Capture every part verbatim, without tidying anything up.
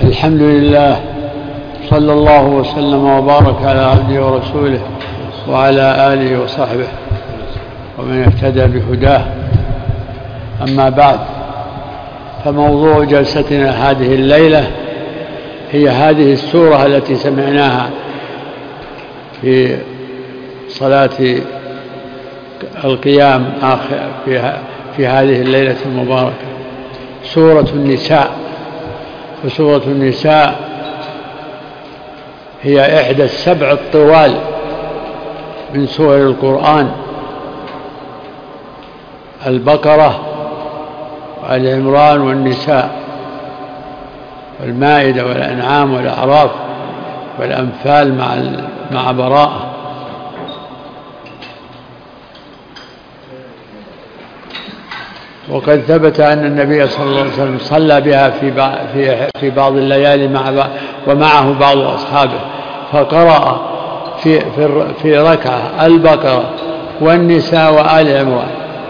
الحمد لله، صلى الله وسلم وبارك على عبده ورسوله وعلى آله وصحبه ومن اهتدى بهداه. أما بعد، فموضوع جلستنا هذه الليلة هي هذه السورة التي سمعناها في صلاة القيام آخر في هذه الليلة المباركة، سورة النساء. وسورة النساء هي إحدى السبع الطوال من سور القرآن: البقرة وآل عمران والنساء والمائدة والأنعام والأعراف والأنفال مع مع براءة. وقد ثبت أن النبي صلى الله عليه وسلم صلى بها في في بعض الليالي مع ومعه بعض أصحابه، فقرأ في في في ركعة البقرة والنساء وآل عمران.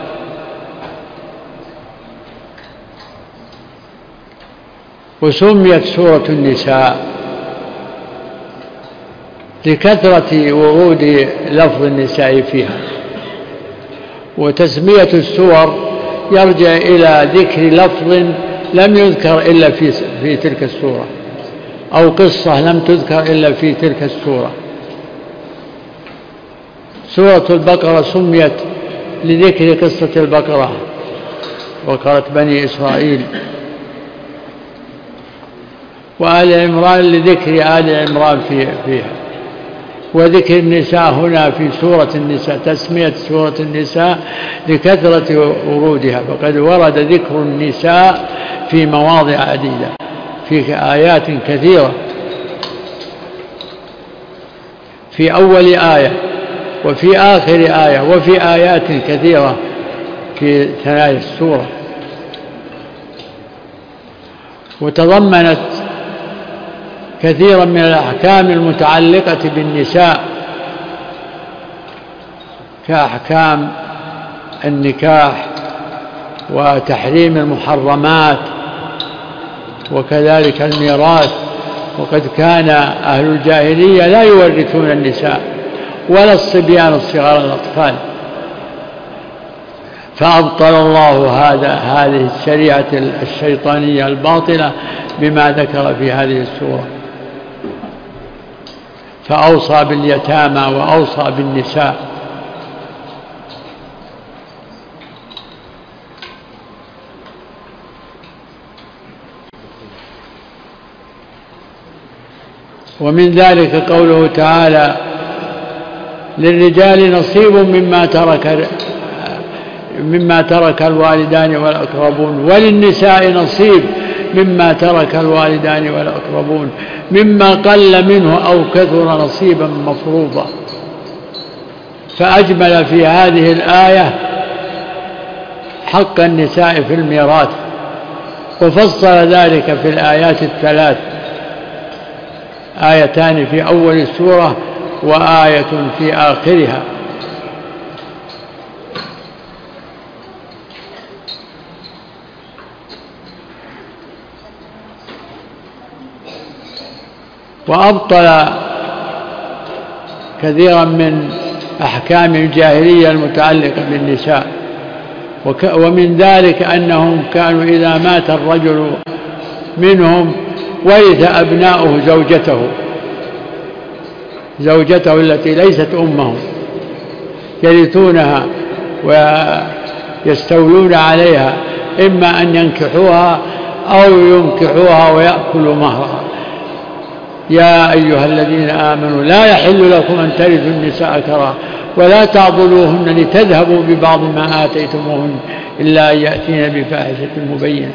وسميت سورة النساء لكثرة ورود لفظ النساء فيها، وتسمية السور يرجع إلى ذكر لفظ لم يذكر إلا في في تلك السورة، أو قصة لم تذكر إلا في تلك السورة. سورة البقرة سميت لذكر قصة البقرة، بقرة بني إسرائيل. وآل عمران لذكر آل عمران فيها. وذكر النساء هنا في سورة النساء، تسمية سورة النساء لكثرة ورودها، فقد ورد ذكر النساء في مواضع عديدة في آيات كثيرة، في أول آية وفي آخر آية وفي آيات كثيرة في ثنايا السورة. وتضمنت كثيرا من الأحكام المتعلقة بالنساء، كأحكام النكاح وتحريم المحرمات، وكذلك الميراث. وقد كان أهل الجاهلية لا يورثون النساء ولا الصبيان الصغار الأطفال، فأبطل الله هذا هذه الشريعة الشيطانية الباطلة بما ذكر في هذه السورة، فأوصى باليتامى وأوصى بالنساء. ومن ذلك قوله تعالى: للرجال نصيب مما ترك مما ترك الوالدان والأقربون، وللنساء نصيب مما ترك الوالدان والأقربون، مما قل منه أو كثر نصيبا مفروضا. فأجمل في هذه الآية حق النساء في الميراث، وفصل ذلك في الآيات الثلاث: آيتان في أول السورة وآية في آخرها. وأبطل كثيرا من أحكام الجاهلية المتعلقة بالنساء، ومن ذلك أنهم كانوا إذا مات الرجل منهم ورث أبناؤه زوجته زوجته التي ليست أمه، يرثونها ويستولون عليها، إما أن ينكحوها أو ينكحوها ويأكلوا مهرها. يا أيها الذين آمنوا لا يحل لكم أن ترثوا النساء كراها ولا تعضلوهن لتذهبوا ببعض ما آتيتموهن إلا أن يأتين بفاحشة مبينة.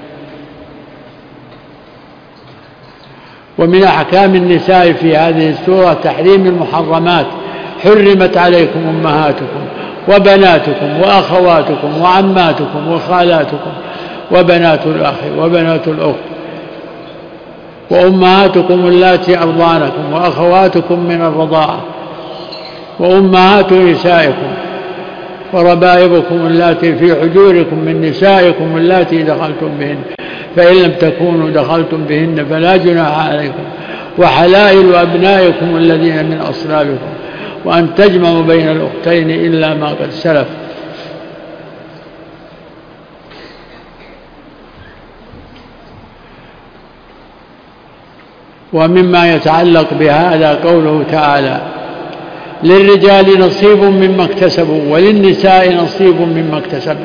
ومن أحكام النساء في هذه السورة تحريم المحرمات: حرمت عليكم أمهاتكم وبناتكم وأخواتكم وعماتكم وخالاتكم وبنات الأخ وبنات الأخت وأمهاتكم اللاتي أرضعنكم وأخواتكم من الرضاعة وأمهات نسائكم وربائبكم اللاتي في حجوركم من نسائكم اللاتي دخلتم بهن فإن لم تكونوا دخلتم بهن فلا جناح عليكم وحلائل أبنائكم الذين من أصلابكم وأن تجمعوا بين الأختين إلا ما قد سلف. ومما يتعلق بهذا قوله تعالى: للرجال نصيب مما اكتسبوا وللنساء نصيب مما اكتسبن.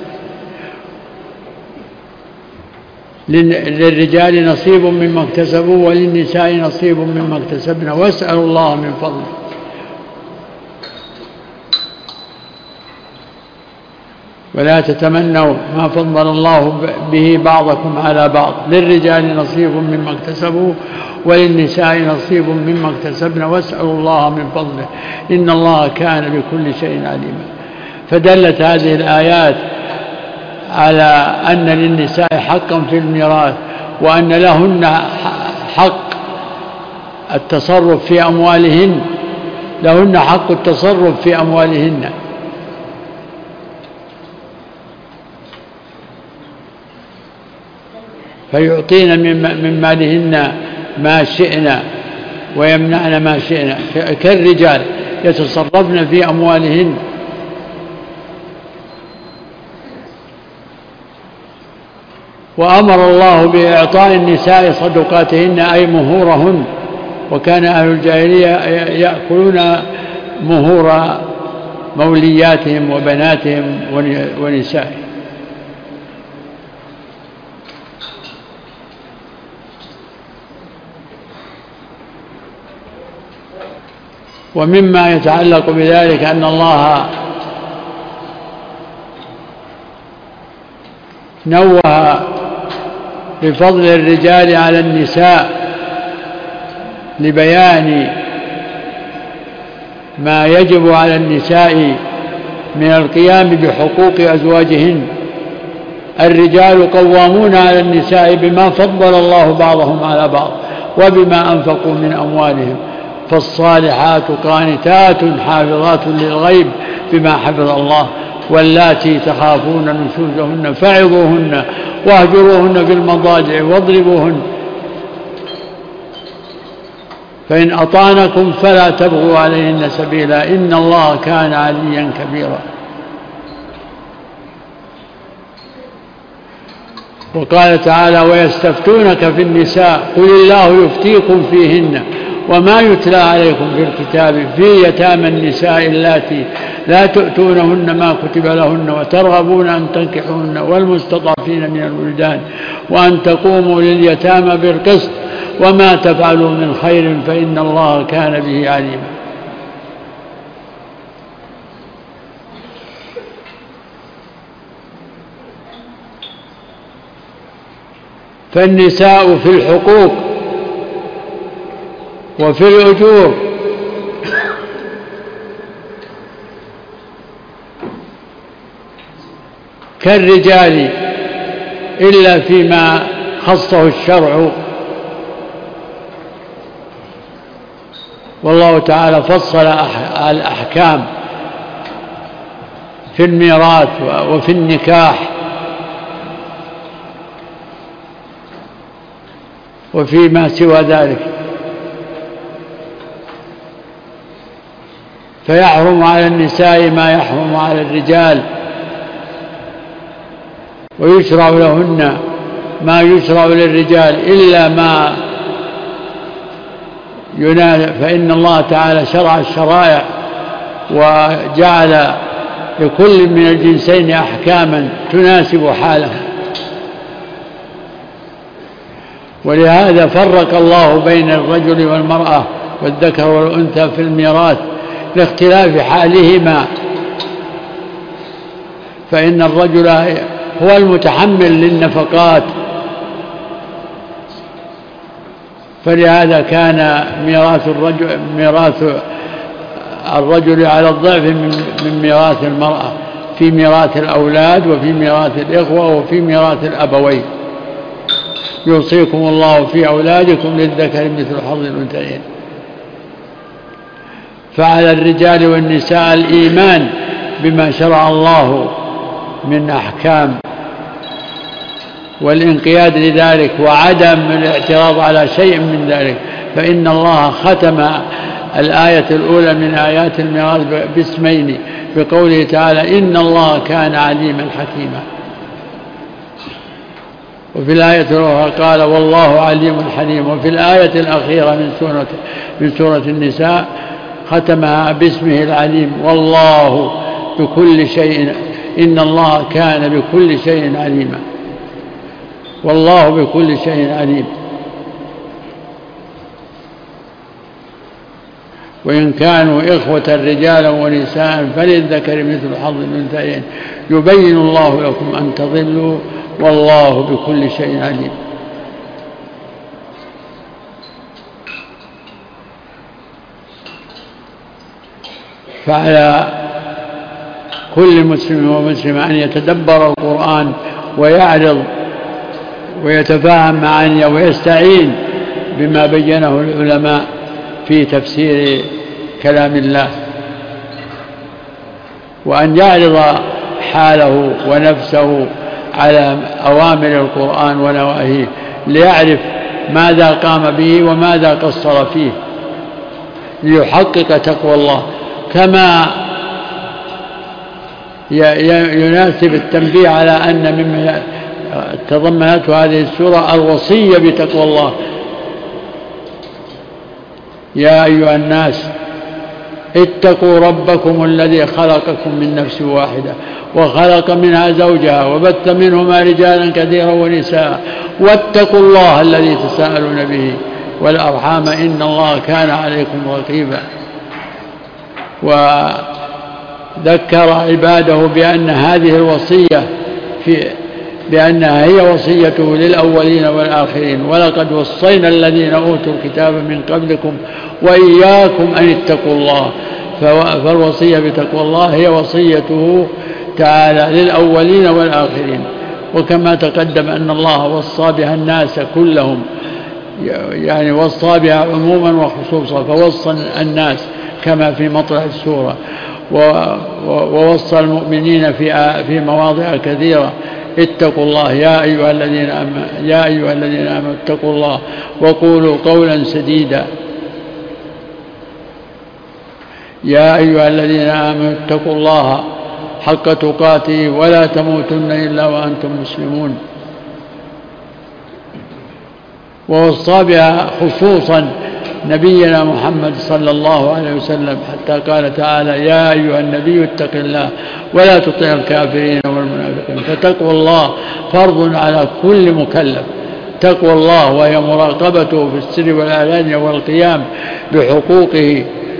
للرجال نصيب مما اكتسبوا وللنساء نصيب مما اكتسبن واسألوا الله من فضله. ولا تتمنوا ما فضل الله به بعضكم على بعض. للرجال نصيب مما اكتسبوا وللنساء نصيب مما اكتسبن واسألوا الله من فضله إن الله كان بكل شيء عليما. فدلت هذه الآيات على أن للنساء حقا في الميراث وأن لهن حق التصرف في أموالهن لهن حق التصرف في أموالهن. فيعطين من مالهن ما شئنا ويمنعن ما شئنا كالرجال يتصرفن في أموالهن. وأمر الله بإعطاء النساء صدقاتهن أي مهورهن، وكان أهل الجاهلية يأكلون مهور مولياتهم وبناتهم ونسائهم. ومما يتعلق بذلك أن الله نوه بفضل الرجال على النساء لبيان ما يجب على النساء من القيام بحقوق أزواجهن. الرجال قوامون على النساء بما فضل الله بعضهم على بعض وبما أنفقوا من أموالهم، فالصالحات قانتات حافظات للغيب بما حفظ الله، واللاتي تخافون نشوزهن فعظوهن واهجروهن في المضاجع واضربوهن، فإن أطعنكم فلا تبغوا عليهن سبيلا إن الله كان عليا كبيرا. وقال تعالى: ويستفتونك في النساء قل الله يفتيكم فيهن وما يتلى عليكم في الكتاب في يتامى النساء اللاتي لا تؤتونهن ما كتب لهن وترغبون أن تنكحوهن والمستضعفين من الولدان وأن تقوموا لليتامى بالقسط وما تفعلوا من خير فإن الله كان به عليما. فالنساء في الحقوق وفي الأجور كالرجال إلا فيما خصه الشرع، والله تعالى فصل الأحكام في الميراث وفي النكاح وفيما سوى ذلك، فيحرم على النساء ما يحرم على الرجال، ويشرع لهن ما يشرع للرجال إلا ما ينال، فإن الله تعالى شرع الشرائع وجعل لكل من الجنسين أحكاما تناسب حاله، ولهذا فرق الله بين الرجل والمرأة والذكر والأنثى في الميراث لاختلاف حالهما، فإن الرجل هو المتحمل للنفقات، فلهذا كان ميراث الرجل ميراث الرجل على الضعف من ميراث المرأة في ميراث الأولاد وفي ميراث الإخوة وفي ميراث الأبوين. يوصيكم الله في أولادكم للذكر مثل حظ الأنثيين. فعلى الرجال والنساء الإيمان بما شرع الله من أحكام والانقياد لذلك وعدم الاعتراض على شيء من ذلك، فإن الله ختم الآية الأولى من آيات الميراث باسمين بقوله تعالى إن الله كان عليما حكيما، وفي الآية الأخرى قال والله عليم حليم، وفي الآية الأخيرة من سورة, من سورة النساء ختمها باسمه العليم والله بكل شيء إن الله كان بكل شيء عليما، والله بكل شيء عليم. وإن كانوا إخوة رجالا ونساء فللذكر مثل حظ الأنثيين يبين الله لكم أن تضلوا والله بكل شيء عليم. فعلى كل مسلم ومسلم أن يتدبر القرآن ويعرض ويتفاهم معانيه ويستعين بما بينه العلماء في تفسير كلام الله، وأن يعرض حاله ونفسه على أوامر القرآن ونواهيه ليعرف ماذا قام به وماذا قصر فيه ليحقق تقوى الله، كما يناسب التنبيه على أن مما تضمنته هذه السورة الوصية بتقوى الله. يا أيها الناس اتقوا ربكم الذي خلقكم من نفس واحدة وخلق منها زوجها وبث منهما رجالا كثيرا ونساء واتقوا الله الذي تساءلون به والأرحام إن الله كان عليكم رقيبا. وذكر عباده بأن هذه الوصية في بأنها هي وصيته للأولين والآخرين، ولقد وصينا الذين أوتوا الكتاب من قبلكم وإياكم أن اتقوا الله، فالوصية بتقوى الله هي وصيته تعالى للأولين والآخرين. وكما تقدم أن الله وصى بها الناس كلهم، يعني وصى بها عموما وخصوصا، فوصى الناس كما في مطلع السورة، ووصى المؤمنين في في مواضع كثيرة اتقوا الله يا أيها الذين آمنوا يا أيها الذين آمنوا اتقوا الله وقولوا قولا سديدا يا أيها الذين آمنوا اتقوا الله حق تقاته ولا تموتن إلا وأنتم مسلمون. ووصى بها خصوصا نبينا محمد صلى الله عليه وسلم، حتى قال تعالى يا أيها النبي اتق الله ولا تطع الكافرين والمنافقين. فتقوى الله فرض على كل مكلف، تقوى الله وهي مراقبته في السر والإعلان والقيام بحقوقه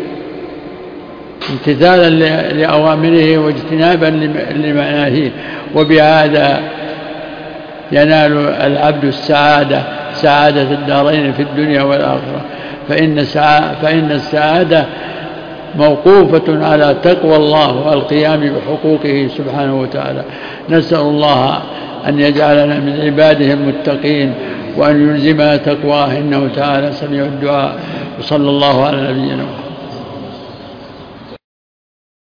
امتثالا لأوامره واجتنابا لمناهيه، وبهذا ينال العبد السعادة سعادة الدارين في الدنيا والآخرة، فإن, فإن السعادة موقوفة على تقوى الله والقيام بحقوقه سبحانه وتعالى. نسأل الله أن يجعلنا من عباده المتقين وأن يلزمنا تقواه إنه تعالى سميع الدعاء. وصلى الله على نبينا محمد.